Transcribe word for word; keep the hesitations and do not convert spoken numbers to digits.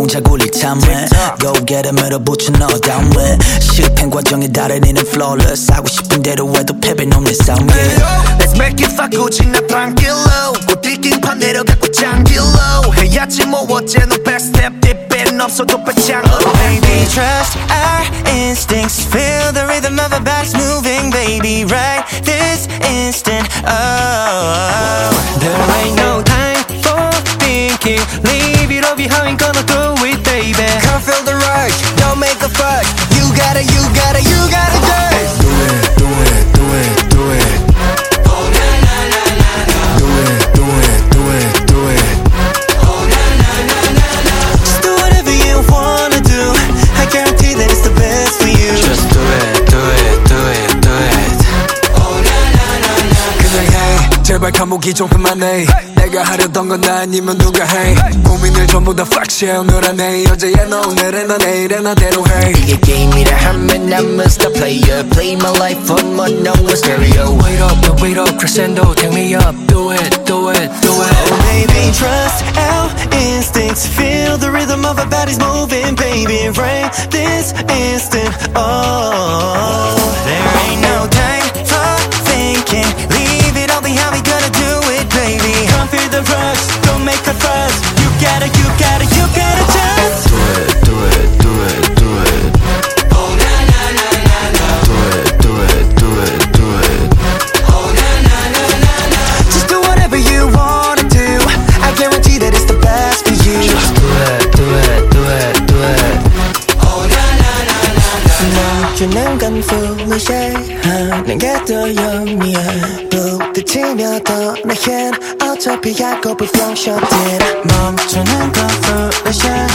혼자 굴릴 참해 Go get it 밀어붙여 너다운 왜 실패 과정에 달인이는 flawless 하고 싶은 대로 해도 패배는 없는 싸움 yeah. Let's make it fuck 고치나 tranquilo 꽃들긴판 내려가고 장길로 해야지 뭐 어째 너 backstep 뒷배는 없어도 배짱 oh baby trust our instincts feel the rhythm of our bodies moving baby right this instant oh there ain't no time for thinking leave it all behind gonna do it baby can't feel the rush don't make a fuss you gotta you gotta you gotta just do it do it do it do it oh na na na na na do it do it do it do it oh na na na na na just do whatever you wanna do I guarantee that it's the best for you just do it do it do it do it oh na na na na 그냥 해 제발 감옥이 좀 그만해 내가 하려던 건 나 아니면 누가 해 고민을 전부 다 fuck shit 오늘 안해 어제야 너 오늘은 너 내일은 나대로 해 이게 게임이라 하면 I'm a star player Play my life on my no stereo Wait up wait up crescendo take me up do it do it do it oh baby trust our instincts feel the rhythm of our bodies moving baby right this instant oh there ain't no time for thinking leave it all behind we gotta do it baby can't feel the rush don't make a fuss you gotta you gotta you gotta just do it do it do it do it oh na na na na na do it do it do it do it oh na na na na na just do whatever you wanna do I guarantee that it's the best for you just do it do it do it do it oh na na na na na 멈추는 건 foolish 하는 게 더 영리해 부딪히며 떠나긴 어차피 약곱을 병 shot it 멈추는 건 foolish